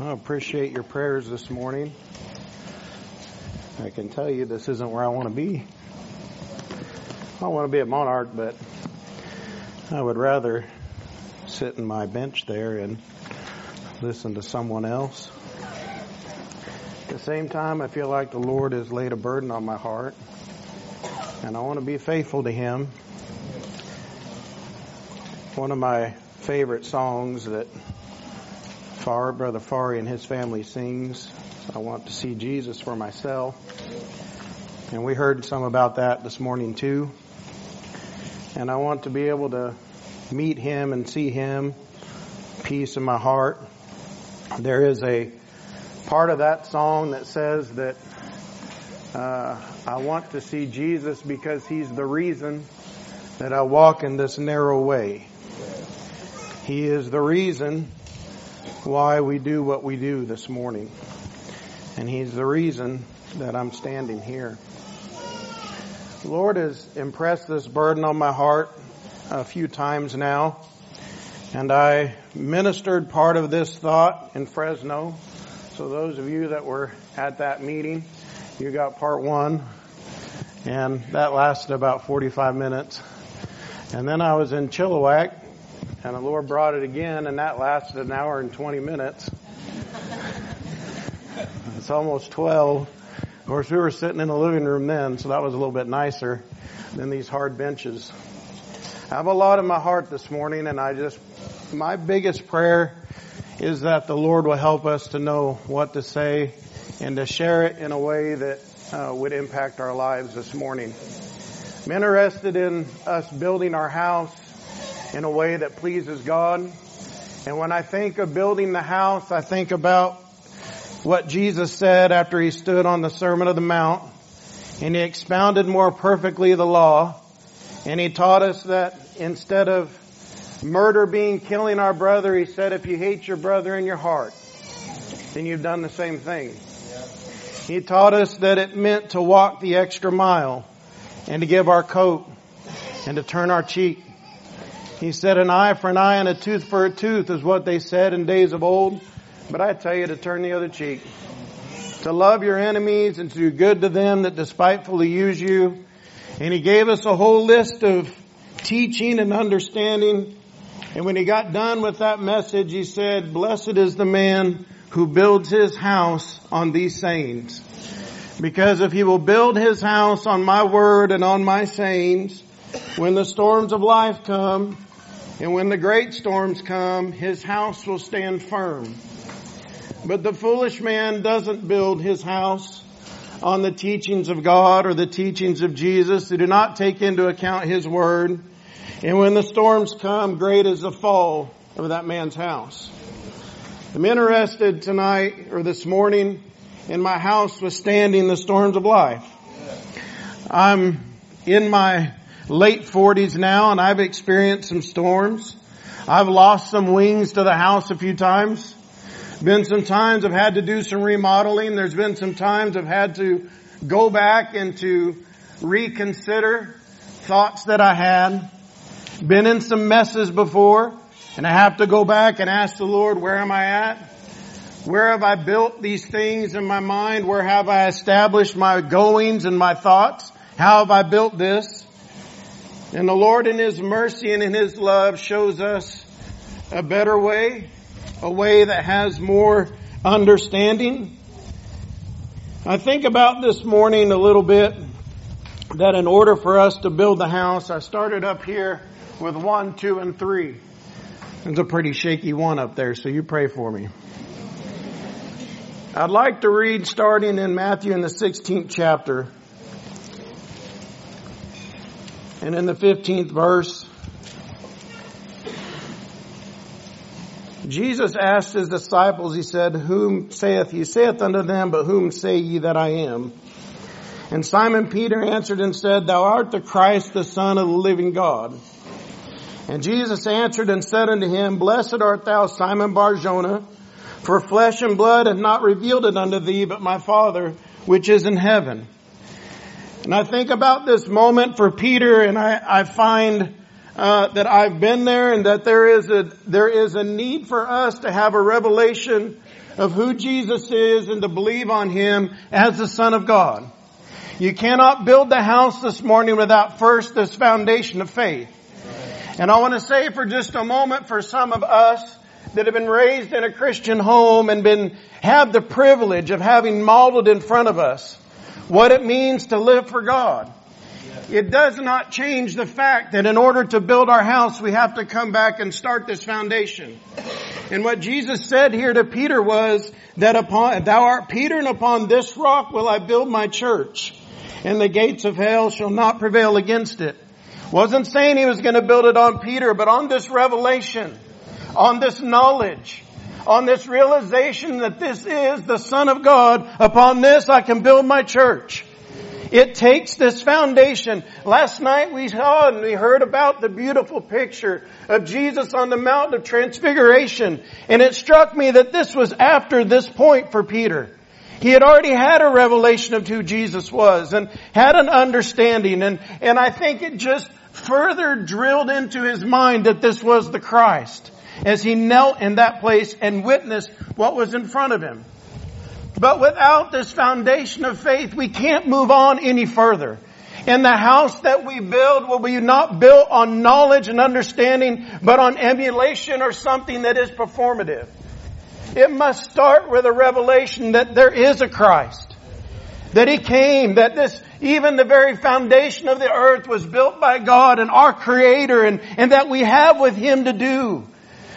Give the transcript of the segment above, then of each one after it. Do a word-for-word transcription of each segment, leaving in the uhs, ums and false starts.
I appreciate your prayers this morning. I can tell you this isn't where I want to be. I want to be at Monarch, but I would rather sit in my bench there and listen to someone else. At the same time, I feel like the Lord has laid a burden on my heart, and I want to be faithful to Him. One of my favorite songs that Far, Brother Fari and his family sings, I want to see Jesus for myself. And we heard some about that this morning too. And I want to be able to meet Him and see Him, peace in my heart. There is a part of that song that says that uh, I want to see Jesus because He's the reason that I walk in this narrow way. He is the reason why we do what we do this morning. And He's the reason that I'm standing here. The Lord has impressed this burden on my heart a few times now. And I ministered part of this thought in Fresno. So those of you that were at that meeting, you got part one. And that lasted about forty-five minutes. And then I was in Chilliwack. And the Lord brought it again, and that lasted an hour and twenty minutes. It's almost twelve. Of course, we were sitting in the living room then, so that was a little bit nicer than these hard benches. I have a lot in my heart this morning, and I just, my biggest prayer is that the Lord will help us to know what to say and to share it in a way that uh, would impact our lives this morning. I'm interested in us building our house in a way that pleases God. And when I think of building the house, I think about what Jesus said after He stood on the Sermon on the Mount, and He expounded more perfectly the law, and He taught us that instead of murder being killing our brother, He said, if you hate your brother in your heart, then you've done the same thing. He taught us that it meant to walk the extra mile and to give our coat and to turn our cheek. He said an eye for an eye and a tooth for a tooth is what they said in days of old. But I tell you to turn the other cheek. To love your enemies and to do good to them that despitefully use you. And He gave us a whole list of teaching and understanding. And when He got done with that message, He said, blessed is the man who builds his house on these sayings. Because if he will build his house on my word and on my sayings, when the storms of life come, and when the great storms come, his house will stand firm. But the foolish man doesn't build his house on the teachings of God or the teachings of Jesus. They do not take into account His word. And when the storms come, great is the fall of that man's house. I'm interested tonight or this morning in my house withstanding the storms of life. I'm in my late forties now, and I've experienced some storms. I've lost some wings to the house a few times. Been some times I've had to do some remodeling. There's been some times I've had to go back and to reconsider thoughts that I had. Been in some messes before, and I have to go back and ask the Lord, where am I at? Where have I built these things in my mind? Where have I established my goings and my thoughts? How have I built this? And the Lord in His mercy and in His love shows us a better way, a way that has more understanding. I think about this morning a little bit that in order for us to build the house, I started up here with one, two, and three. It's a pretty shaky one up there, so you pray for me. I'd like to read starting in Matthew in the sixteenth chapter. And in the fifteenth verse, Jesus asked His disciples, He said, whom saith He? Saith unto them, but whom say ye that I am? And Simon Peter answered and said, Thou art the Christ, the Son of the living God. And Jesus answered and said unto him, Blessed art thou, Simon Bar-Jonah, for flesh and blood hath not revealed it unto thee, but my Father which is in heaven. And I think about this moment for Peter, and I, I find uh, that I've been there, and that there is a there is a need for us to have a revelation of who Jesus is and to believe on Him as the Son of God. You cannot build the house this morning without first this foundation of faith. And I want to say for just a moment, for some of us that have been raised in a Christian home and been have the privilege of having modeled in front of us what it means to live for God. It does not change the fact that in order to build our house, we have to come back and start this foundation. And what Jesus said here to Peter was that upon, thou art Peter, and upon this rock will I build my church, and the gates of hell shall not prevail against it. Wasn't saying He was going to build it on Peter, but on this revelation, on this knowledge, on this realization that this is the Son of God. Upon this I can build my church. It takes this foundation. Last night we saw and we heard about the beautiful picture of Jesus on the Mount of Transfiguration. And it struck me that this was after this point for Peter. He had already had a revelation of who Jesus was and had an understanding. And, and I think it just further drilled into his mind that this was the Christ as he knelt in that place and witnessed what was in front of him. But without this foundation of faith, we can't move on any further. And the house that we build will be not built on knowledge and understanding, but on emulation or something that is performative. It must start with a revelation that there is a Christ. That He came, that this, even the very foundation of the earth was built by God and our Creator, and, and that we have with Him to do.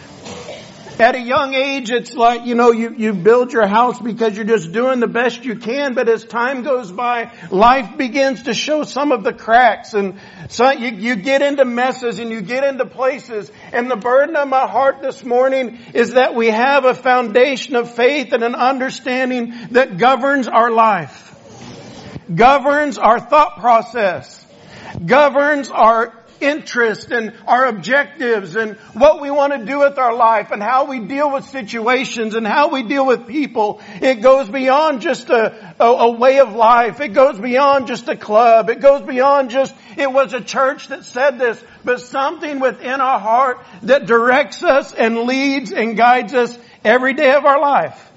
At a young age, it's like, you know, you, you build your house because you're just doing the best you can. But as time goes by, life begins to show some of the cracks. And so you, you get into messes and you get into places. And the burden of my heart this morning is that we have a foundation of faith and an understanding that governs our life. Governs our thought process. Governs our interest and our objectives and what we want to do with our life and how we deal with situations and how we deal with people. It goes beyond just a, a, a way of life. It goes beyond just a club. It goes beyond just, it was a church that said this, but something within our heart that directs us and leads and guides us every day of our life.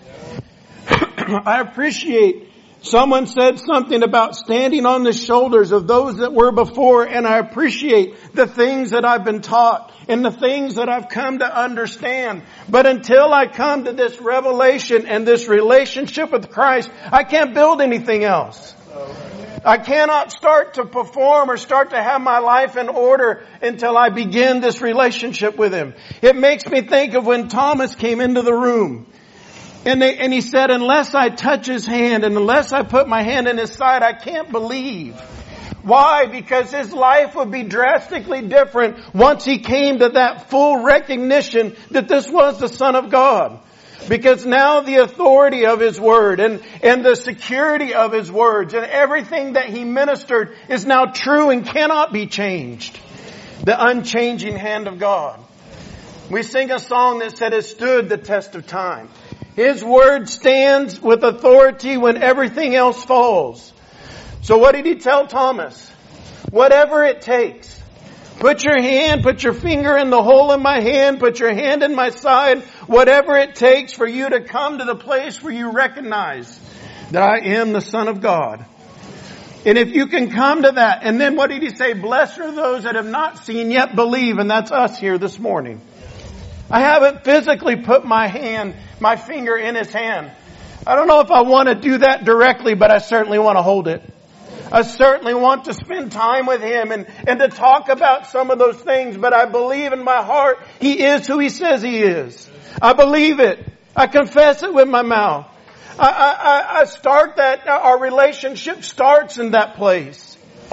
I appreciate someone said something about standing on the shoulders of those that were before, and I appreciate the things that I've been taught and the things that I've come to understand. But until I come to this revelation and this relationship with Christ, I can't build anything else. I cannot start to perform or start to have my life in order until I begin this relationship with Him. It makes me think of when Thomas came into the room. And, they, and he said, unless I touch His hand and unless I put my hand in His side, I can't believe. Why? Because his life would be drastically different once he came to that full recognition that this was the Son of God. Because now the authority of His Word and, and the security of His words and everything that He ministered is now true and cannot be changed. The unchanging hand of God. We sing a song that said it stood the test of time. His Word stands with authority when everything else falls. So what did He tell Thomas? Whatever it takes. Put your hand, put your finger in the hole in my hand, put your hand in my side. Whatever it takes for you to come to the place where you recognize that I am the Son of God. And if you can come to that, and then what did He say? Blessed are those that have not seen yet believe, and that's us here this morning. I haven't physically put my hand, my finger in His hand. I don't know if I want to do that directly, but I certainly want to hold it. I certainly want to spend time with Him and, and to talk about some of those things, but I believe in my heart He is who He says He is. I believe it. I confess it with my mouth. I, I, I start that, our relationship starts in that place.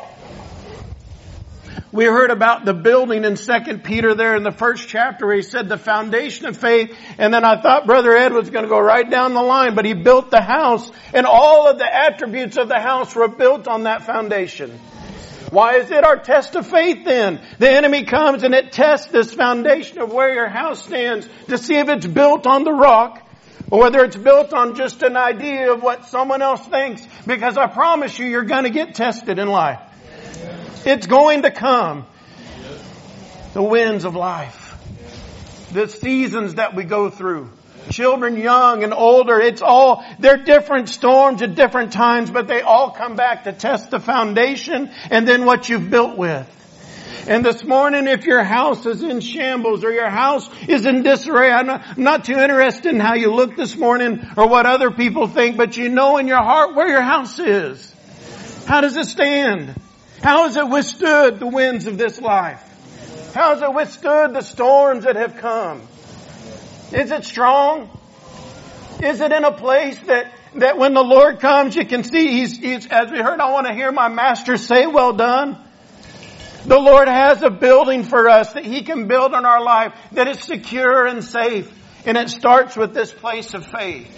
We heard about the building in Second Peter there in the first chapter where he said the foundation of faith. And then I thought Brother Ed was going to go right down the line, but he built the house and all of the attributes of the house were built on that foundation. Why is it our test of faith then? The enemy comes and it tests this foundation of where your house stands to see if it's built on the rock or whether it's built on just an idea of what someone else thinks. Because I promise you, you're going to get tested in life. It's going to come. The winds of life. The seasons that we go through. Children young and older, it's all, they're different storms at different times, but they all come back to test the foundation and then what you've built with. And this morning, if your house is in shambles or your house is in disarray, I'm not, I'm not too interested in how you look this morning or what other people think, but you know in your heart where your house is. How does it stand? How has it withstood the winds of this life? How has it withstood the storms that have come? Is it strong? Is it in a place that, that when the Lord comes, you can see He's, He's, as we heard, I want to hear my Master say, well done. The Lord has a building for us that He can build in our life that is secure and safe. And it starts with this place of faith.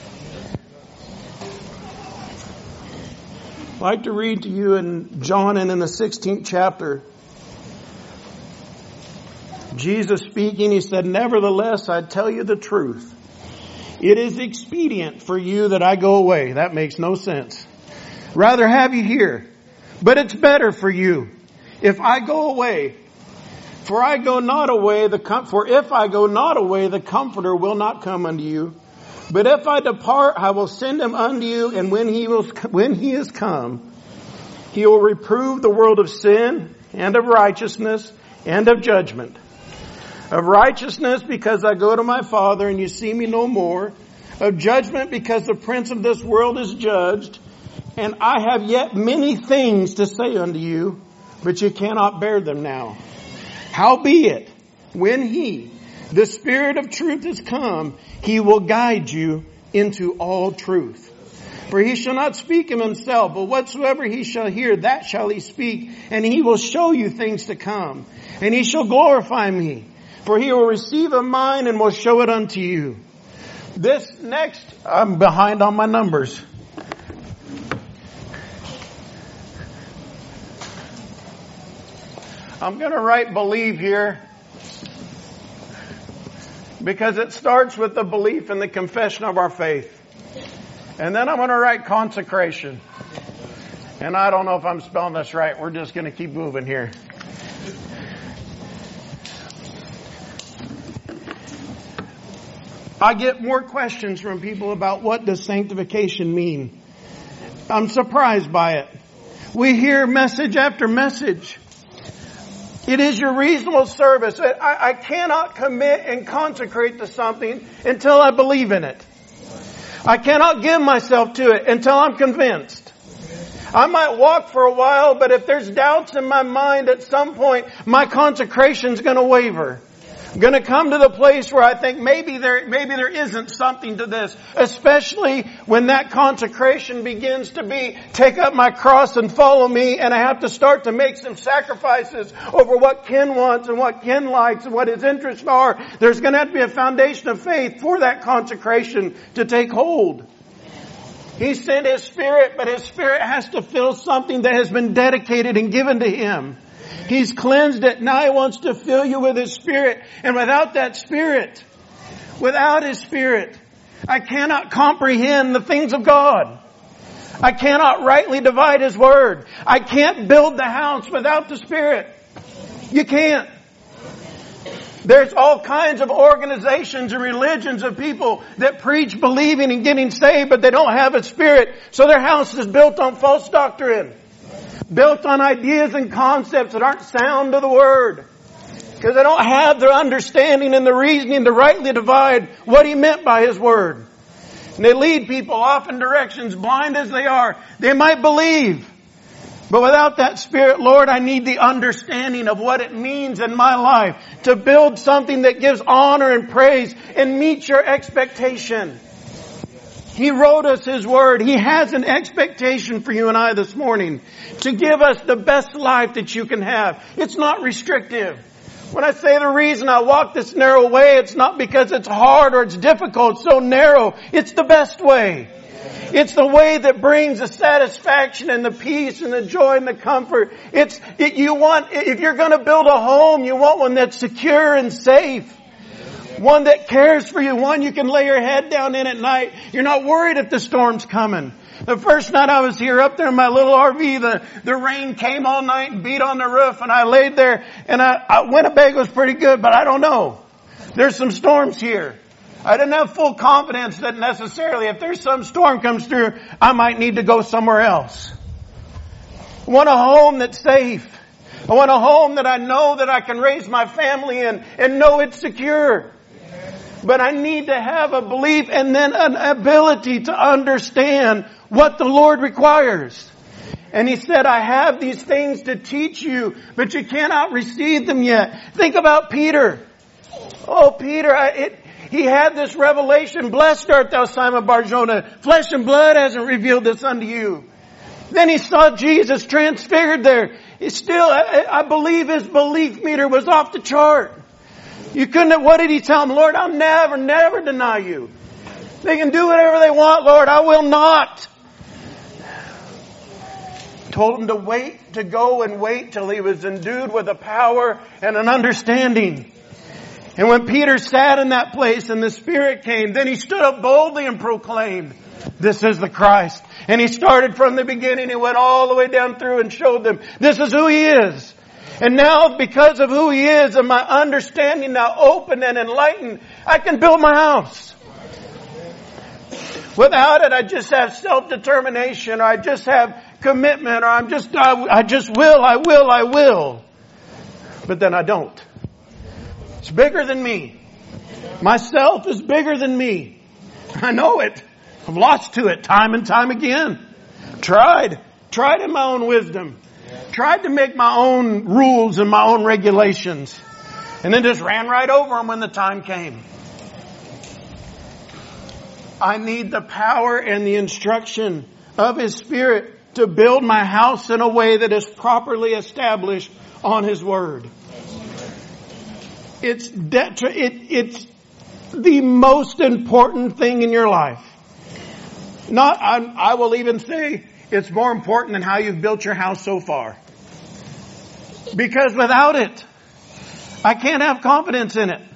I'd like to read to you in John and in the sixteenth chapter. Jesus speaking, He said, nevertheless, I tell you the truth. It is expedient for you that I go away. That makes no sense. Rather have you here. But it's better for you if I go away. For I go not away, the com- for if I go not away, the Comforter will not come unto you. But if I depart, I will send Him unto you, and when He will, when He is come, He will reprove the world of sin, and of righteousness, and of judgment. Of righteousness, because I go to my Father, and you see me no more. Of judgment, because the prince of this world is judged. And I have yet many things to say unto you, but you cannot bear them now. Howbeit, when He, the Spirit of truth, is come, He will guide you into all truth. For He shall not speak of Himself, but whatsoever He shall hear, that shall He speak. And He will show you things to come. And He shall glorify me. For He will receive of mine and will show it unto you. This next, I'm behind on my numbers. I'm going to write believe here because it starts with the belief and the confession of our faith. And then I'm going to write consecration. And I don't know if I'm spelling this right. We're just going to keep moving here. I get more questions from people about what does sanctification mean. I'm surprised by it. We hear message after message. It is your reasonable service. I, I cannot commit and consecrate to something until I believe in it. I cannot give myself to it until I'm convinced. I might walk for a while, but if there's doubts in my mind at some point, my consecration's going to waver. I'm going to come to the place where I think maybe there, maybe there isn't something to this. Especially when that consecration begins to be, take up my cross and follow me, and I have to start to make some sacrifices over what Ken wants and what Ken likes and what his interests are. There's going to have to be a foundation of faith for that consecration to take hold. He sent His Spirit, but His Spirit has to fill something that has been dedicated and given to Him. He's cleansed it. Now He wants to fill you with His Spirit. And without that Spirit, without His Spirit, I cannot comprehend the things of God. I cannot rightly divide His Word. I can't build the house without the Spirit. You can't. There's all kinds of organizations and religions of people that preach believing and getting saved, but they don't have a Spirit. So their house is built on false doctrine. Built on ideas and concepts that aren't sound to the Word. Because they don't have the understanding and the reasoning to rightly divide what He meant by His Word. And they lead people off in directions, blind as they are. They might believe. But without that Spirit, Lord, I need the understanding of what it means in my life to build something that gives honor and praise and meets your expectation. He wrote us His Word. He has an expectation for you and I this morning to give us the best life that you can have. It's not restrictive. When I say the reason I walk this narrow way, it's not because it's hard or it's difficult, it's so narrow. It's the best way. It's the way that brings the satisfaction and the peace and the joy and the comfort. It's, it, you want, if you're going to build a home, you want one that's secure and safe. One that cares for you. One you can lay your head down in at night. You're not worried if the storm's coming. The first night I was here up there in my little R V, the, the rain came all night and beat on the roof, and I laid there, and I, I, Winnebago was pretty good, but I don't know. There's some storms here. I didn't have full confidence that necessarily if there's some storm comes through, I might need to go somewhere else. I want a home that's safe. I want a home that I know that I can raise my family in and know it's secure. But I need to have a belief and then an ability to understand what the Lord requires. And He said, I have these things to teach you, but you cannot receive them yet. Think about Peter. Oh, Peter, I, it, he had this revelation. Blessed art thou, Simon Bar-Jonah. Flesh and blood hasn't revealed this unto you. Then he saw Jesus transfigured there. He still, I, I believe his belief meter was off the chart. You couldn't, what did he tell him? Lord, I'll never, never deny you. They can do whatever they want, Lord. I will not. Told him to wait, to go and wait till he was endued with a power and an understanding. And when Peter sat in that place and the Spirit came, then he stood up boldly and proclaimed, this is the Christ. And he started from the beginning and went all the way down through and showed them, this is who He is. And now, because of who He is and my understanding now open and enlightened, I can build my house. Without it, I just have self-determination, or I just have commitment, or I'm just, I, I just will, I will, I will. But then I don't. It's bigger than me. Myself is bigger than me. I know it. I've lost to it time and time again. Tried. Tried in my own wisdom. Tried to make my own rules and my own regulations. And then just ran right over them when the time came. I need the power and the instruction of His Spirit to build my house in a way that is properly established on His Word. It's detri- it, it's the most important thing in your life. Not, I, I will even say it's more important than how you've built your house so far. Because without it, I can't have confidence in it.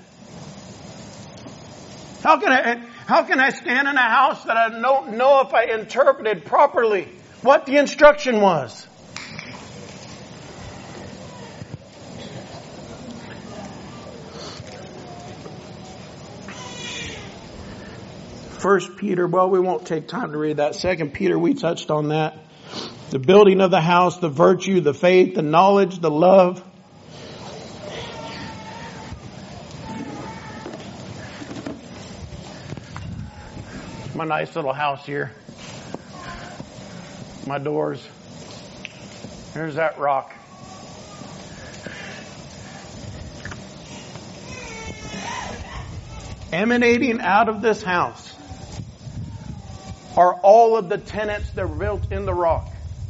How can I, how can I stand in a house that I don't know if I interpreted properly what the instruction was? First Peter, well, we won't take time to read that. Second Peter, we touched on that. The building of the house, the virtue, the faith, the knowledge, the love. My nice little house here. My doors. There's that rock. Emanating out of this house are all of the tenets that were built in the rock.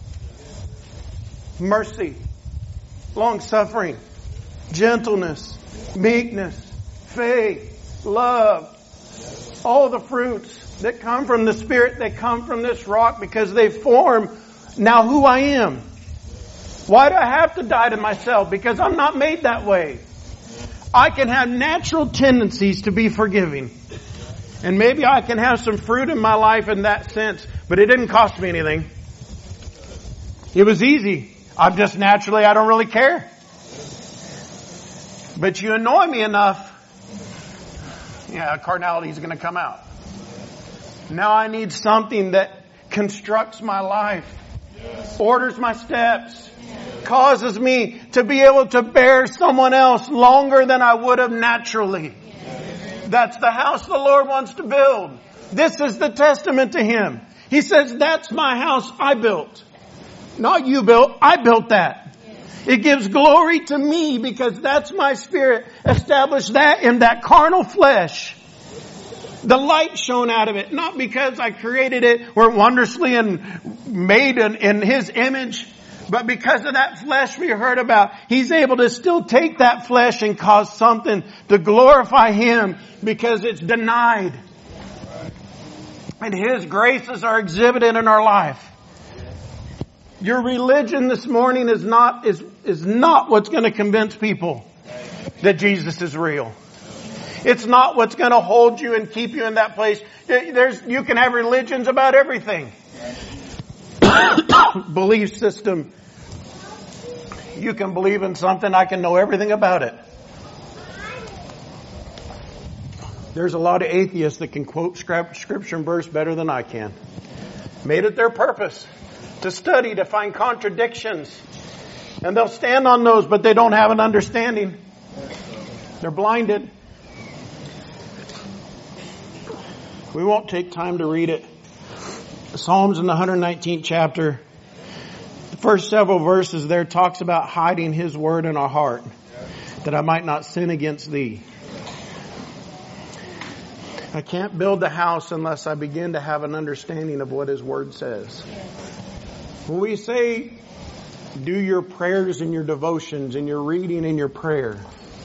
Mercy, long-suffering, gentleness, meekness, faith, love, all the fruits that come from the Spirit, that come from this rock because they form now who I am. Why do I have to die to myself? Because I'm not made that way. I can have natural tendencies to be forgiving. And maybe I can have some fruit in my life in that sense, but it didn't cost me anything. It was easy. I'm just naturally, I don't really care. But you annoy me enough, yeah, carnality is going to come out. Now I need something that constructs my life, orders my steps, causes me to be able to bear someone else longer than I would have naturally. That's the house the Lord wants to build. This is the testament to Him. He says, that's my house I built. Not you built, I built that. It gives glory to me because that's my Spirit established that in that carnal flesh. The light shone out of it, not because I created it or wondrously and made in, in His image, but because of that flesh we heard about. He's able to still take that flesh and cause something to glorify Him because it's denied. And His graces are exhibited in our life. Your religion this morning is not, is, is not what's going to convince people that Jesus is real. It's not what's going to hold you and keep you in that place. There's, you can have religions about everything. belief system. You can believe in something, I can know everything about it. There's a lot of atheists that can quote scripture and verse better than I can. Made it their purpose to study, to find contradictions. And they'll stand on those, but they don't have an understanding. They're blinded. We won't take time to read it. The Psalms in the one hundred nineteenth chapter. The first several verses there talks about hiding His word in our heart, that I might not sin against Thee. I can't build the house unless I begin to have an understanding of what His word says. When we say, do your prayers and your devotions and your reading and your prayer,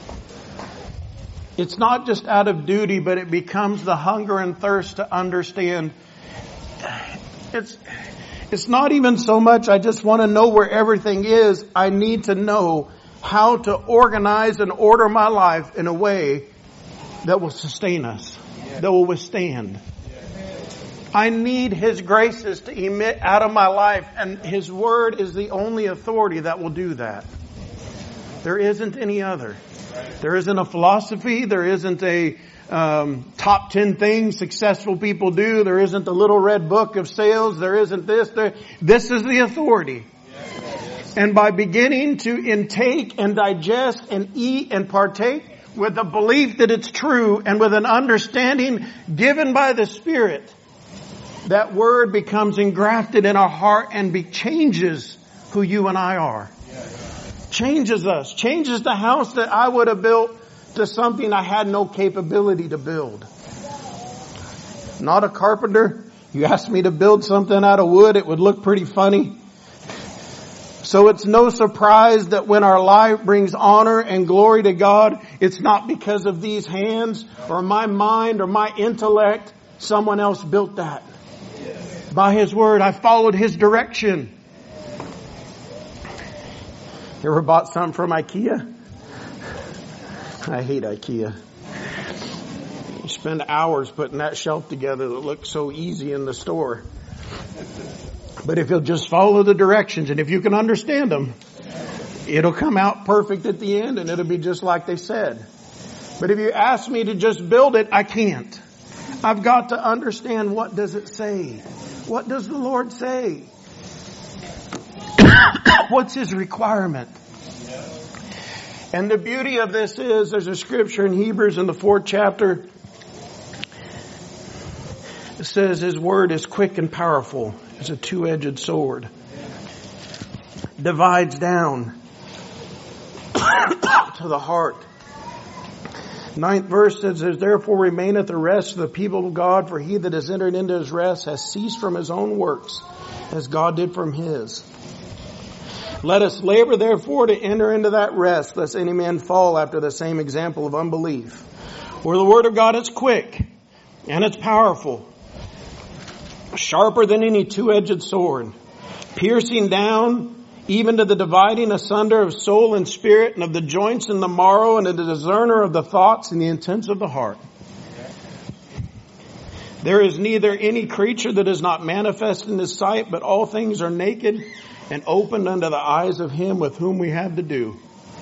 it's not just out of duty, but it becomes the hunger and thirst to understand. It's, it's not even so much I just want to know where everything is. I need to know how to organize and order my life in a way that will sustain us, that will withstand. I need His graces to emit out of my life, and His word is the only authority that will do that. There isn't any other. There isn't a philosophy. There isn't a um, top ten things successful people do. There isn't a little red book of sales. There isn't this. There, this is the authority. And by beginning to intake and digest and eat and partake with a belief that it's true and with an understanding given by the Spirit, that word becomes engrafted in our heart and be, changes who you and I are. Changes us. Changes the house that I would have built to something I had no capability to build. Not a carpenter. You asked me to build something out of wood, it would look pretty funny. So it's no surprise that when our life brings honor and glory to God, it's not because of these hands or my mind or my intellect. Someone else built that. By His word, I followed His direction. You ever bought something from IKEA? I hate IKEA. You spend hours putting that shelf together that looks so easy in the store. But if you'll just follow the directions and if you can understand them, it'll come out perfect at the end and it'll be just like they said. But if you ask me to just build it, I can't. I've got to understand, what does it say? What does the Lord say? What's His requirement? And the beauty of this is, there's a scripture in Hebrews in the fourth chapter. It says His word is quick and powerful. It's a two-edged sword. Divides down to the heart. Ninth verse says, there therefore remaineth the rest of the people of God, for he that has entered into His rest has ceased from his own works, as God did from His. Let us labor therefore to enter into that rest, lest any man fall after the same example of unbelief. For the word of God is quick, and it's powerful, sharper than any two-edged sword, piercing down even to the dividing asunder of soul and spirit, and of the joints and the marrow, and of the discerner of the thoughts and the intents of the heart. There is neither any creature that is not manifest in His sight, but all things are naked and opened unto the eyes of Him with whom we have to do.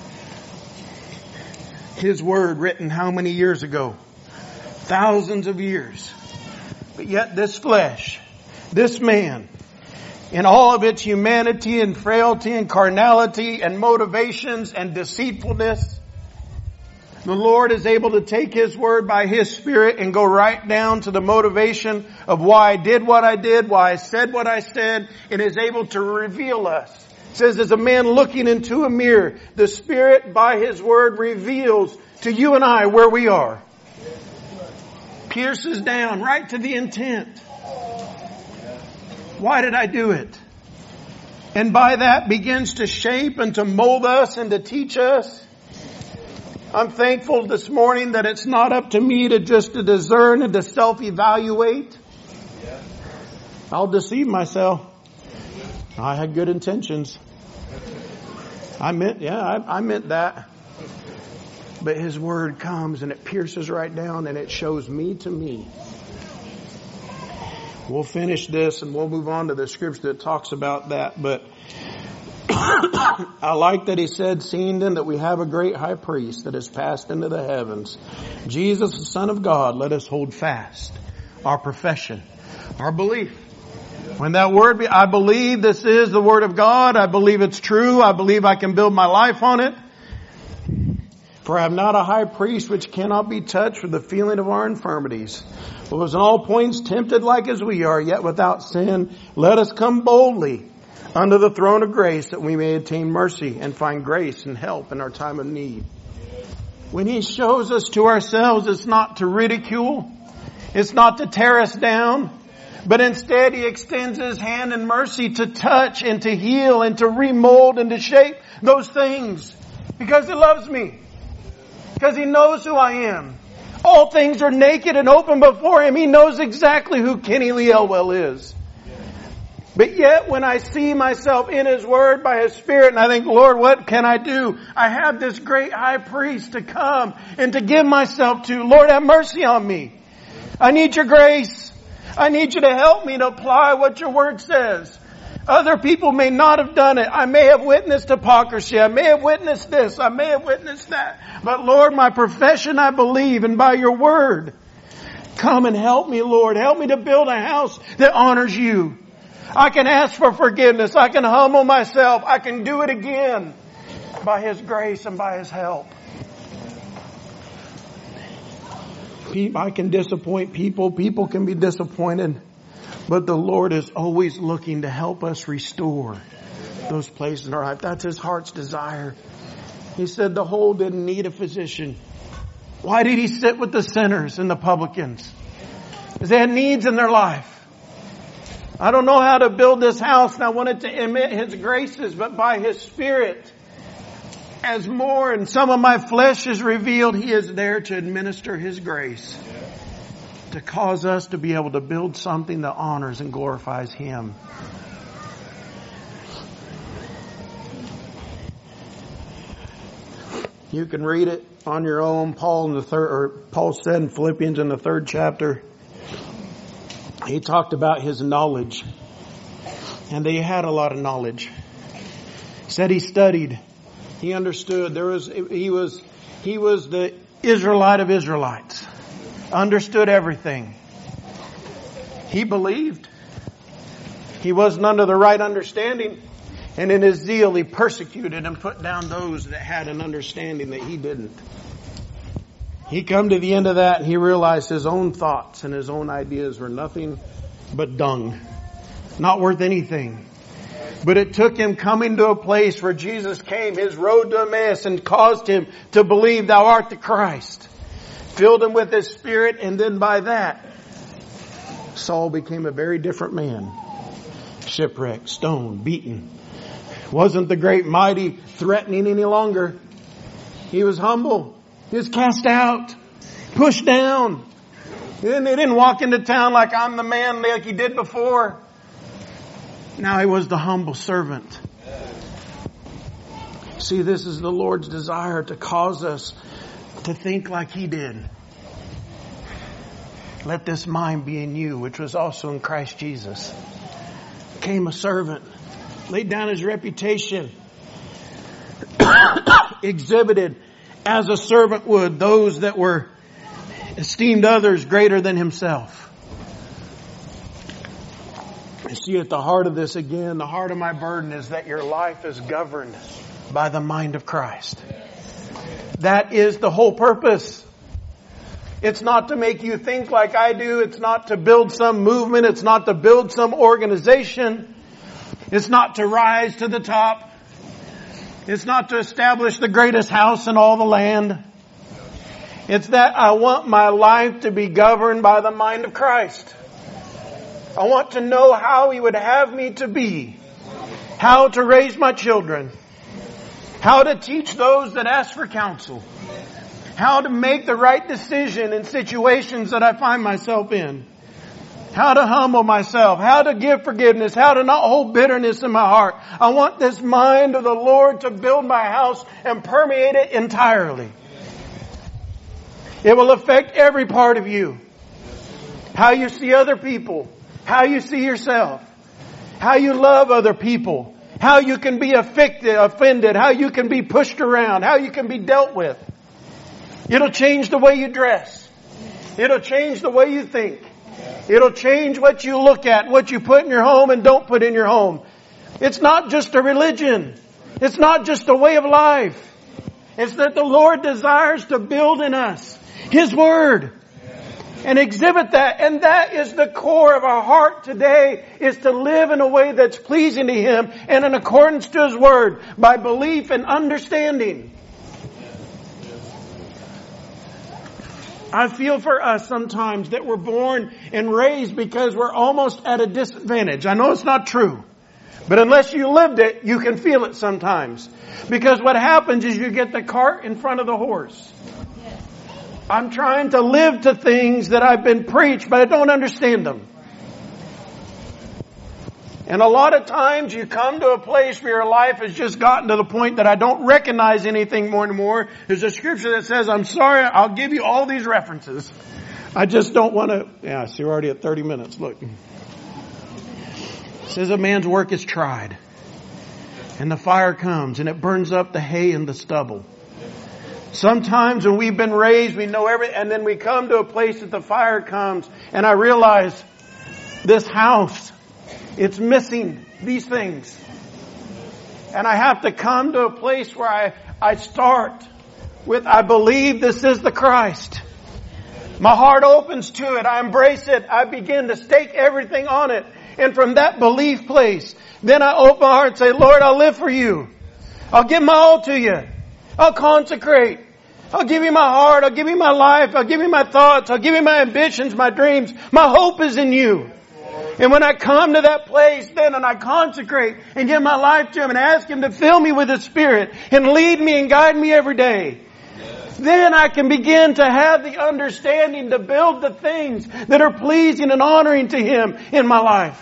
His word written how many years ago? Thousands of years. But yet this flesh, this man, in all of its humanity and frailty and carnality and motivations and deceitfulness, the Lord is able to take His word by His Spirit and go right down to the motivation of why I did what I did, why I said what I said, and is able to reveal us. It says, as a man looking into a mirror, the Spirit by His word reveals to you and I where we are. Pierces down right to the intent. Why did I do it? And by that begins to shape and to mold us and to teach us. I'm thankful this morning that it's not up to me to just to discern and to self-evaluate. I'll deceive myself. I had good intentions. I meant, yeah, I, I meant that. But His word comes and it pierces right down and it shows me to me. We'll finish this and we'll move on to the scripture that talks about that. But I like that he said, seeing then that we have a great high priest that has passed into the heavens, Jesus, the Son of God, let us hold fast our profession, our belief. When that word, be, I believe this is the word of God. I believe it's true. I believe I can build my life on it. For I have not a high priest which cannot be touched with the feeling of our infirmities, but was in all points tempted like as we are, yet without sin. Let us come boldly under the throne of grace, that we may attain mercy and find grace and help in our time of need. When He shows us to ourselves, it's not to ridicule. It's not to tear us down. But instead He extends His hand in mercy to touch and to heal and to remold and to shape those things. Because He loves me. Because He knows who I am. All things are naked and open before Him. He knows exactly who Kenny Lee Elwell is. But yet when I see myself in His Word by His Spirit and I think, Lord, what can I do? I have this great high priest to come and to give myself to. Lord, have mercy on me. I need Your grace. I need You to help me to apply what Your Word says. Other people may not have done it. I may have witnessed hypocrisy. I may have witnessed this. I may have witnessed that. But Lord, my profession I believe, and by Your Word, come and help me, Lord. Help me to build a house that honors You. I can ask for forgiveness. I can humble myself. I can do it again by His grace and by His help. I can disappoint people. People can be disappointed. But the Lord is always looking to help us restore those places in our life. That's His heart's desire. He said the whole didn't need a physician. Why did He sit with the sinners and the publicans? Because they had needs in their life. I don't know how to build this house, and I wanted to emit His graces, but by His Spirit, as more and some of my flesh is revealed, He is there to administer His grace, to cause us to be able to build something that honors and glorifies Him. You can read it on your own. Paul in the third, or Paul said in Philippians in the third chapter, he talked about his knowledge. And they had a lot of knowledge. He said he studied. He understood. There was, he was, he was the Israelite of Israelites. Understood everything. He believed. He wasn't under the right understanding. And in his zeal, he persecuted and put down those that had an understanding that he didn't. He come to the end of that and he realized his own thoughts and his own ideas were nothing but dung. Not worth anything. But it took him coming to a place where Jesus came, His road to Emmaus, and caused him to believe Thou art the Christ. Filled him with His Spirit, and then by that, Saul became a very different man. Shipwrecked, stoned, beaten. Wasn't the great mighty threatening any longer. He was humble. He was cast out, pushed down. He didn't, he didn't walk into town like I'm the man like he did before. Now he was the humble servant. See, this is the Lord's desire, to cause us to think like He did. Let this mind be in you, which was also in Christ Jesus. Became a servant. Laid down his reputation. Exhibited as a servant would those that were esteemed others greater than himself. You see, at the heart of this again, the heart of my burden is that your life is governed by the mind of Christ. That is the whole purpose. It's not to make you think like I do. It's not to build some movement. It's not to build some organization. It's not to rise to the top. It's not to establish the greatest house in all the land. It's that I want my life to be governed by the mind of Christ. I want to know how He would have me to be. How to raise my children. How to teach those that ask for counsel. How to make the right decision in situations that I find myself in. How to humble myself. How to give forgiveness. How to not hold bitterness in my heart. I want this mind of the Lord to build my house and permeate it entirely. It will affect every part of you. How you see other people. how you see yourself, how you love other people, how you can be affected, offended, how you can be pushed around, how you can be dealt with. It'll change the way you dress. It'll change the way you think. It'll change what you look at, what you put in your home and don't put in your home. It's not just a religion. It's not just a way of life. It's that the Lord desires to build in us His Word and exhibit that. And that is the core of our heart today, is to live in a way that's pleasing to Him and in accordance to His Word by belief and understanding. I feel for us sometimes that we're born and raised because we're almost at a disadvantage. I know it's not true. But unless you lived it, you can feel it sometimes. Because what happens is you get the cart in front of the horse. I'm trying to live to things that I've been preached, but I don't understand them. And a lot of times you come to a place where your life has just gotten to the point that I don't recognize anything more and more. There's a scripture that says, I'm sorry, I'll give you all these references. I just don't want to. Yeah, so you're already at thirty minutes. Look. It says a man's work is tried. And the fire comes and it burns up the hay and the stubble. Sometimes when we've been raised, we know everything. And then we come to a place that the fire comes. And I realize this house, it's missing these things. And I have to come to a place where I, I start with, I believe this is the Christ. My heart opens to it. I embrace it. I begin to stake everything on it. And from that belief place, then I open my heart and say, Lord, I'll live for you. I'll give my all to you. I'll consecrate. I'll give you my heart. I'll give you my life. I'll give you my thoughts. I'll give you my ambitions, my dreams. My hope is in you. And when I come to that place, then and I consecrate and give my life to Him and ask Him to fill me with His Spirit and lead me and guide me every day, then I can begin to have the understanding to build the things that are pleasing and honoring to Him in my life.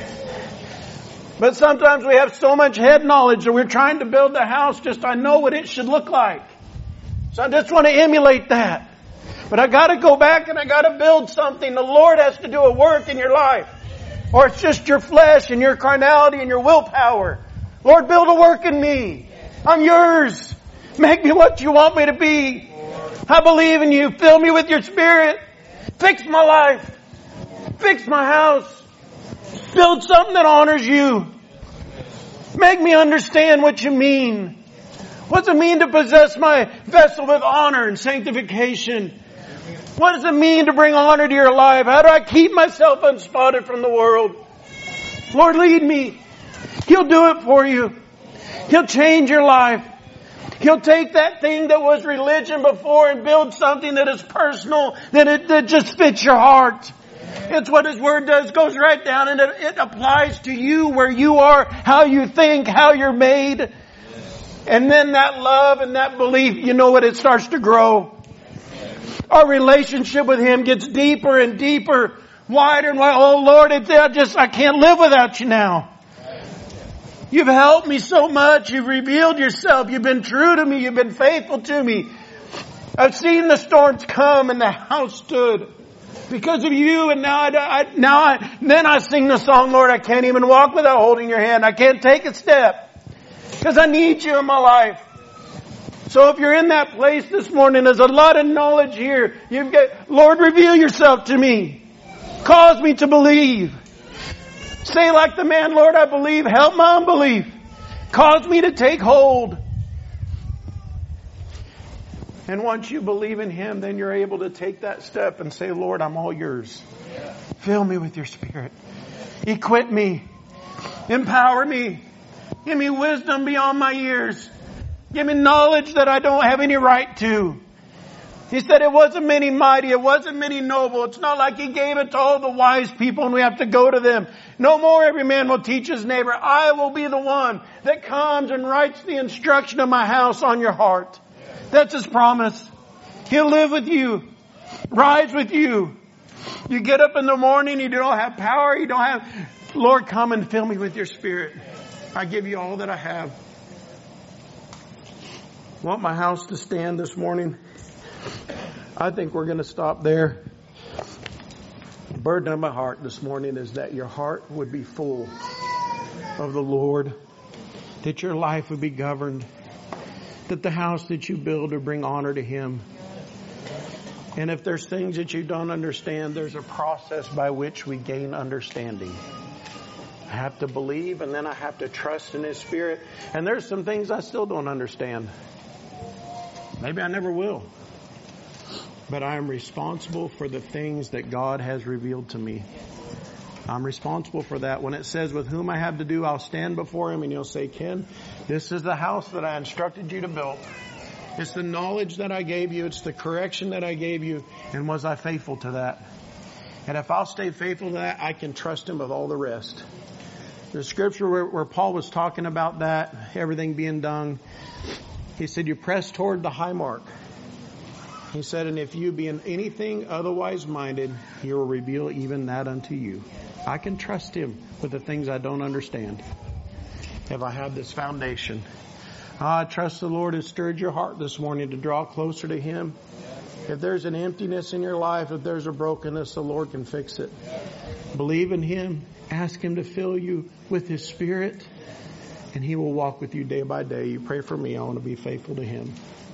But sometimes we have so much head knowledge that we're trying to build the house just, I know what it should look like. So I just want to emulate that. But I got to go back and I got to build something. The Lord has to do a work in your life. Or it's just your flesh and your carnality and your willpower. Lord, build a work in me. I'm yours. Make me what you want me to be. I believe in you. Fill me with your Spirit. Fix my life. Fix my house. Build something that honors you. Make me understand what you mean. What does it mean to possess my vessel with honor and sanctification? What does it mean to bring honor to your life? How do I keep myself unspotted from the world? Lord, lead me. He'll do it for you. He'll change your life. He'll take that thing that was religion before and build something that is personal, that it that just fits your heart. It's what His Word does, goes right down and it, it applies to you where you are, how you think, how you're made. And then that love and that belief, you know what, it starts to grow. Our relationship with Him gets deeper and deeper, wider and wider. Oh Lord, it's, I just, I can't live without you now. You've helped me so much. You've revealed yourself. You've been true to me. You've been faithful to me. I've seen the storms come and the house stood because of you. And now I, I now I, then I sing the song, Lord, I can't even walk without holding your hand. I can't take a step because I need you in my life. So if you're in that place this morning, there's a lot of knowledge here. You've got, Lord, reveal yourself to me. Cause me to believe. Say like the man, Lord, I believe. Help my unbelief. Cause me to take hold. And once you believe in Him, then you're able to take that step and say, Lord, I'm all yours. Fill me with your Spirit. Equip me. Empower me. Give me wisdom beyond my years. Give me knowledge that I don't have any right to. He said it wasn't many mighty, it wasn't many noble. It's not like He gave it to all the wise people and we have to go to them. No more every man will teach his neighbor. I will be the one that comes and writes the instruction of my house on your heart. That's His promise. He'll live with you. Rise with you. You get up in the morning, you don't have power, you don't have... Lord, come and fill me with your Spirit. I give you all that I have. Want my house to stand this morning? I think we're going to stop there. burden of my heart this morning is that your heart would be full of the Lord, that your life would be governed, that the house that you build would bring honor to Him. And if there's things that you don't understand, there's a process by which we gain understanding. I have to believe, and then I have to trust in His Spirit. And there's some things I still don't understand. Maybe I never will. But I am responsible for the things that God has revealed to me. I'm responsible for that. When it says, with whom I have to do, I'll stand before Him and He'll say, Ken, this is the house that I instructed you to build. It's the knowledge that I gave you. It's the correction that I gave you. And was I faithful to that? And if I'll stay faithful to that, I can trust Him with all the rest. The scripture where, where Paul was talking about that, everything being done, he said, you press toward the high mark. He said, and if you be in anything otherwise minded, He will reveal even that unto you. I can trust Him with the things I don't understand if I have this foundation. I trust the Lord has stirred your heart this morning to draw closer to Him. If there's an emptiness in your life, if there's a brokenness, the Lord can fix it. Believe in Him. Ask Him to fill you with His Spirit, and He will walk with you day by day. You pray for me. I want to be faithful to Him.